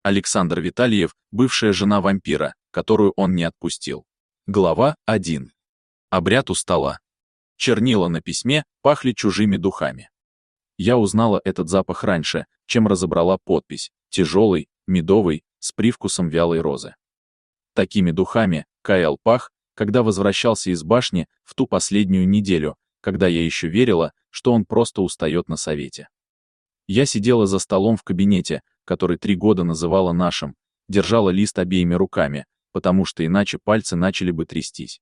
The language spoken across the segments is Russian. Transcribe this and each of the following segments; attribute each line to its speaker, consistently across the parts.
Speaker 1: Александр Витальев, бывшая жена вампира, которую он не отпустил. Глава 1. Обряд у стола. Чернила на письме пахли чужими духами. Я узнала этот запах раньше, чем разобрала подпись, тяжелый, медовый, с привкусом вялой розы. Такими духами Каэл пах, когда возвращался из башни в ту последнюю неделю, когда я еще верила, что он просто устает на совете. Я сидела за столом в кабинете, который 3 года называла нашим, держала лист обеими руками, потому что иначе пальцы начали бы трястись.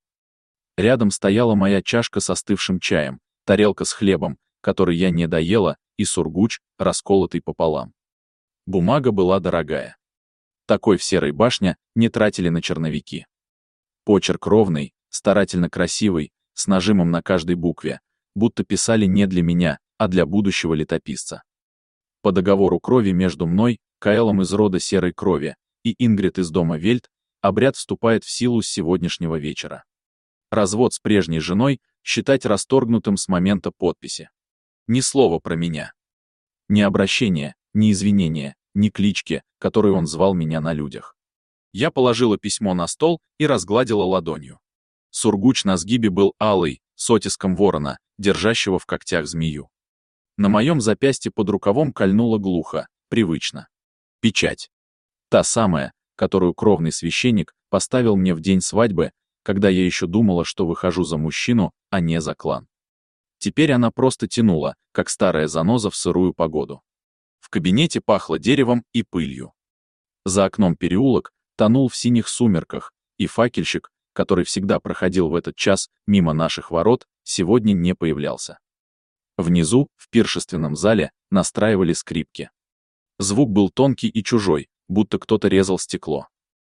Speaker 1: Рядом стояла моя чашка с остывшим чаем, тарелка с хлебом, который я не доела, и сургуч, расколотый пополам. Бумага была дорогая. Такой в Серой башне не тратили на черновики. Почерк ровный, старательно красивый, с нажимом на каждой букве, будто писали не для меня, а для будущего летописца. По договору крови между мной, Каэлом из рода Серой крови, и Ингрид из дома Вельт, обряд вступает в силу с сегодняшнего вечера. Развод с прежней женой считать расторгнутым с момента подписи. Ни слова про меня. Ни обращения, ни извинения, ни клички, которой он звал меня на людях. Я положила письмо на стол и разгладила ладонью. Сургуч на сгибе был алый, с оттиском ворона, держащего в когтях змею. На моем запястье под рукавом кольнуло глухо, привычно. Печать. Та самая, которую кровный священник поставил мне в день свадьбы, когда я еще думала, что выхожу за мужчину, а не за клан. Теперь она просто тянула, как старая заноза в сырую погоду. В кабинете пахло деревом и пылью. За окном переулок тонул в синих сумерках, и факельщик, который всегда проходил в этот час мимо наших ворот, сегодня не появлялся. Внизу, в пиршественном зале, настраивали скрипки. Звук был тонкий и чужой, будто кто-то резал стекло.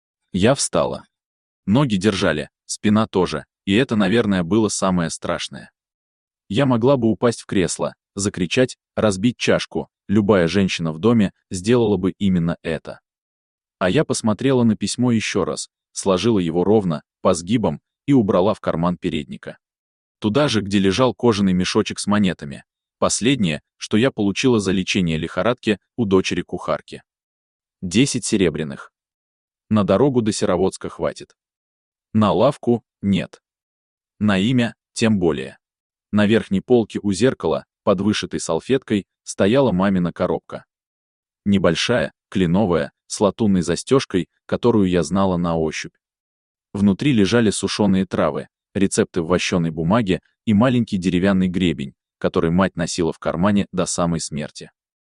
Speaker 1: Я встала. Ноги держали, спина тоже, и это, наверное, было самое страшное. Я могла бы упасть в кресло, закричать, разбить чашку, любая женщина в доме сделала бы именно это. А я посмотрела на письмо еще раз, сложила его ровно, по сгибам, и убрала в карман передника. Туда же, где лежал кожаный мешочек с монетами. Последнее, что я получила за лечение лихорадки у дочери кухарки. 10 серебряных. На дорогу до Сероводска хватит. На лавку — нет. На имя — тем более. На верхней полке у зеркала, под вышитой салфеткой, стояла мамина коробка. Небольшая, кленовая, с латунной застежкой, которую я знала на ощупь. Внутри лежали сушеные травы, рецепты в вощеной бумаге и маленький деревянный гребень, который мать носила в кармане до самой смерти.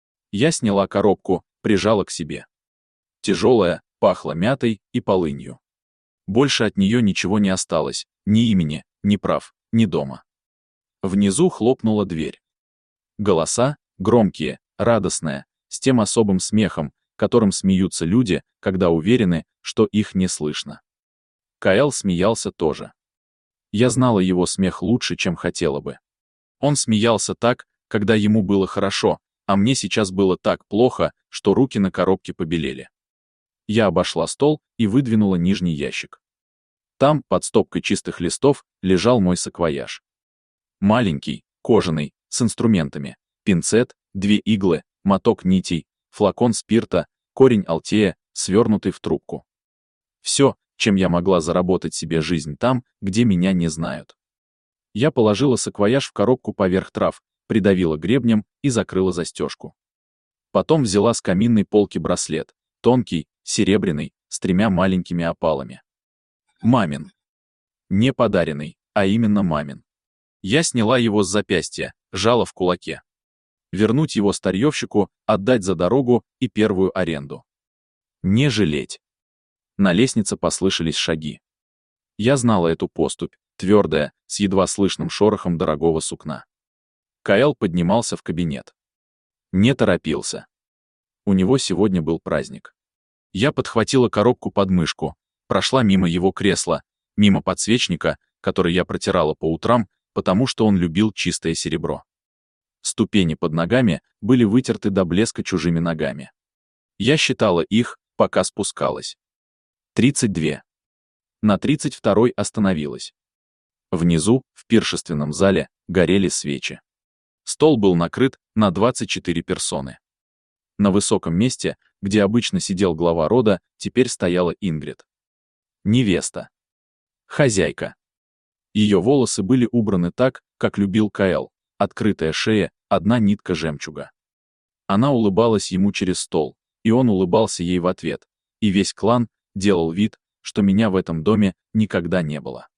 Speaker 1: Я сняла коробку, прижала к себе. Тяжелая, пахла мятой и полынью. Больше от нее ничего не осталось, ни имени, ни прав, ни дома. Внизу хлопнула дверь. Голоса, громкие, радостные, с тем особым смехом, которым смеются люди, когда уверены, что их не слышно. Каэл смеялся тоже. Я знала его смех лучше, чем хотела бы. Он смеялся так, когда ему было хорошо, а мне сейчас было так плохо, что руки на коробке побелели. Я обошла стол и выдвинула нижний ящик. Там, под стопкой чистых листов, лежал мой саквояж. Маленький, кожаный, с инструментами, пинцет, 2 иглы, моток нитей, флакон спирта, корень алтея, свернутый в трубку. Все, чем я могла заработать себе жизнь там, где меня не знают. Я положила саквояж в коробку поверх трав, придавила гребнем и закрыла застежку. Потом взяла с каминной полки браслет, тонкий, серебряный, с 3 маленькими опалами. Мамин. Не подаренный, а именно мамин. Я сняла его с запястья, сжала в кулаке. Вернуть его старьевщику, отдать за дорогу и первую аренду. Не жалеть. На лестнице послышались шаги. Я знала эту поступь, твердая, с едва слышным шорохом дорогого сукна. Каэл поднимался в кабинет. Не торопился. У него сегодня был праздник. Я подхватила коробку под мышку, прошла мимо его кресла, мимо подсвечника, который я протирала по утрам, потому что он любил чистое серебро. Ступени под ногами были вытерты до блеска чужими ногами. Я считала их, пока спускалась. 32. На 32-й остановилась. Внизу, в пиршественном зале, горели свечи. Стол был накрыт на 24 персоны. На высоком месте, где обычно сидел глава рода, теперь стояла Ингрид. Невеста. Хозяйка. Ее волосы были убраны так, как любил Каэл, открытая шея, одна нитка жемчуга. Она улыбалась ему через стол, и он улыбался ей в ответ, и весь клан делал вид, что меня в этом доме никогда не было.